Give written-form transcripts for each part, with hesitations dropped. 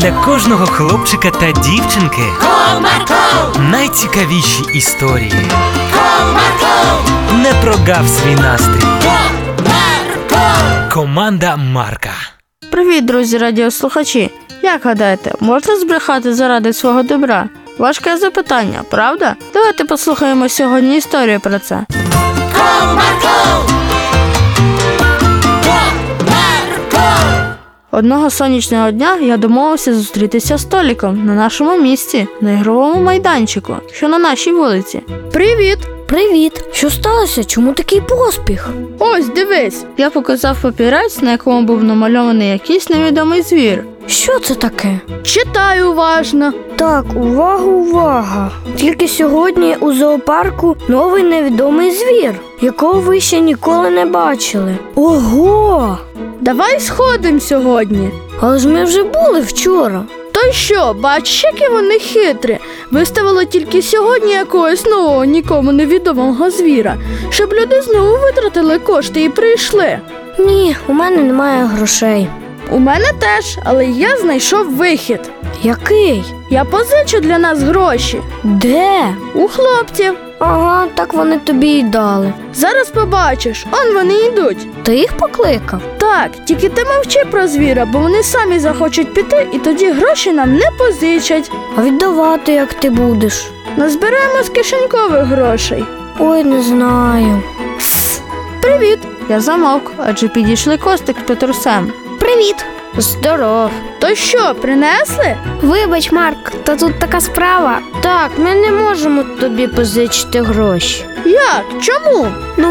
Для кожного хлопчика та дівчинки Comarco, найцікавіші історії. Comarco, Не прогав свій настрій. Comarco. Команда Марка. Привіт, друзі радіослухачі! Як гадаєте, можна збрехати заради свого добра? Важке запитання, правда? Давайте послухаємо сьогодні історію про це. Одного сонячного дня я домовився зустрітися з Толіком на нашому місці, на ігровому майданчику, що на нашій вулиці. Привіт! Привіт! Що сталося? Чому такий поспіх? Ось, дивись! Я показав папірець, на якому був намальований якийсь невідомий звір. Що це таке? Читай уважно. Так, увага! Тільки сьогодні у зоопарку новий невідомий звір, якого ви ще ніколи не бачили. Ого! Давай сходимо сьогодні. Але ж ми вже були вчора. То що, бачиш, які вони хитрі? Виставили тільки сьогодні якогось нового, нікому невідомого звіра, щоб люди знову витратили кошти і прийшли. Ні, у мене немає грошей. У мене теж, але я знайшов вихід. Який? Я позичу для нас гроші. Де? У хлопців. Ага, так вони тобі й дали. Зараз побачиш, он вони йдуть. Ти їх покликав? Так, тільки ти мовчи про звіра, бо вони самі захочуть піти, і тоді гроші нам не позичать. А віддавати як ти будеш? Назбираємо з кишенькових грошей. Ой, не знаю. Привіт! Я замовк, адже підійшли Костик з Петрусем. Привіт! Здоров! То що, принесли? Вибач, Марк, та тут така справа. Так, ми не можемо тобі позичити гроші. Як? Чому? Ну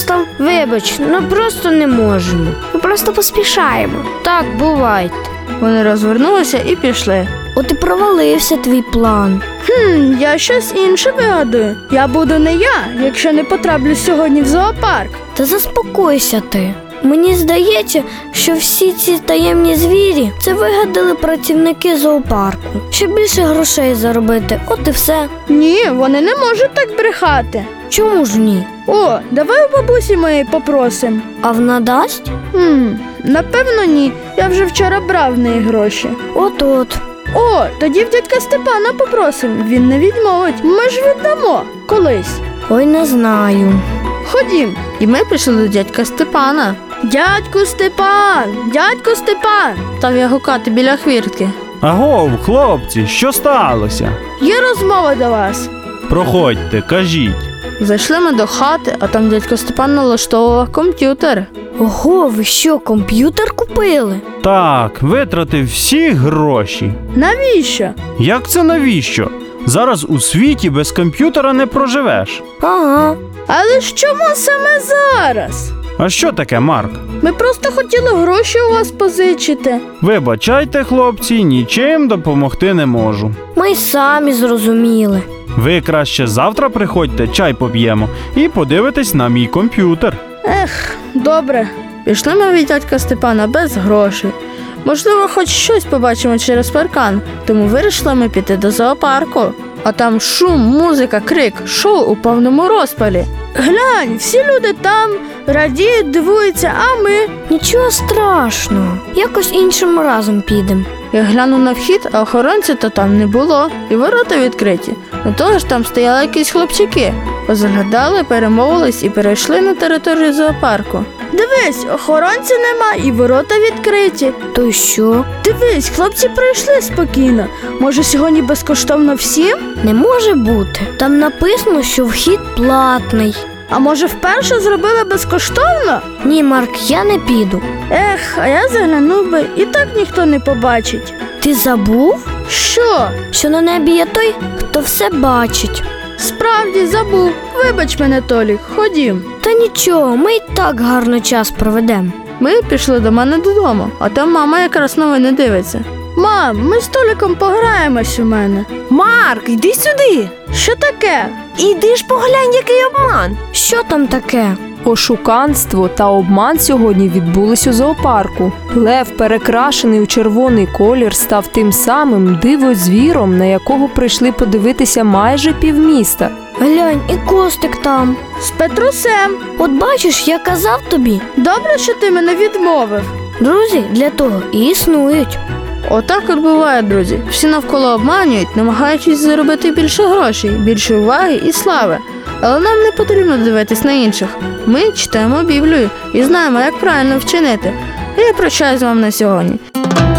просто не можемо. Ми просто поспішаємо. Так, бувайте. Вони розвернулися і пішли. От і провалився твій план. Я щось інше вигадую. Я буду не я, якщо не потраплю сьогодні в зоопарк. Та заспокойся ти. Мені здається, що всі ці таємні звірі – це вигадали працівники зоопарку. Щоб більше грошей заробити, от і все. Ні, вони не можуть так брехати. Чому ж ні? О, давай у бабусі моєї попросим. А вона дасть? Напевно ні. Я вже вчора брав в неї гроші. От-от. О, тоді в дядька Степана попросим. Він не відмовить. Ми ж віддамо. Колись. Ой, не знаю. Ходім. І ми пішли до дядька Степана. Дядьку Степан! Дядьку Степан! Став я гукати біля хвіртки. Агов, хлопці, що сталося? Є розмова до вас. Проходьте, кажіть. Зайшли ми до хати, а там дядько Степан налаштовував комп'ютер. Ого, ви що, комп'ютер купили? Так, витратив всі гроші. Навіщо? Як це навіщо? Зараз у світі без комп'ютера не проживеш. Ага. Але ж чому саме зараз? А що таке, Марк? Ми просто хотіли гроші у вас позичити. Вибачайте, хлопці, нічим допомогти не можу. Ми й самі зрозуміли. Ви краще завтра приходьте, чай поп'ємо і подивитесь на мій комп'ютер. Добре. Пішли ми від дядька Степана без грошей. Можливо, хоч щось побачимо через паркан, тому вирішили ми піти до зоопарку. А там шум, музика, крик, шоу у повному розпалі. Глянь, всі люди там радіють, дивуються, а ми... Нічого страшного. Якось іншим разом підемо. Я глянув на вхід, а охоронця то там не було, і ворота відкриті. До того ж там стояли якісь хлопчики. Позаглядали, перемовились і перейшли на територію зоопарку. Дивись, охоронця нема і ворота відкриті. То й що? Дивись, хлопці прийшли спокійно. Може, сьогодні безкоштовно всім? Не може бути. Там написано, що вхід платний. А може, вперше зробили безкоштовно? Ні, Марк, я не піду. А я заглянув би, і так ніхто не побачить. Ти забув, Що? що на небі є той, хто все бачить? Справді забув. Вибач мене, Толік, ходім. Та нічого, ми й так гарно час проведемо. Ми пішли до мене додому, а там мама якраз новини дивиться. Мам, ми з Толіком пограємось у мене. Марк, йди сюди. Що таке? Іди ж поглянь, який обман. Що там таке? Ошуканство та обман сьогодні відбулись у зоопарку. Лев, перекрашений у червоний колір, став тим самим дивозвіром, на якого прийшли подивитися майже півміста. Глянь, і Костик там. З Петрусем. От бачиш, я казав тобі. Добре, що ти мене відмовив. Друзі для того і існують. Отак от буває, друзі. Всі навколо обманюють, намагаючись заробити більше грошей, більше уваги і слави. Але нам не потрібно дивитись на інших. Ми читаємо Біблію і знаємо, як правильно вчинити. Я прощаюсь з вами на сьогодні.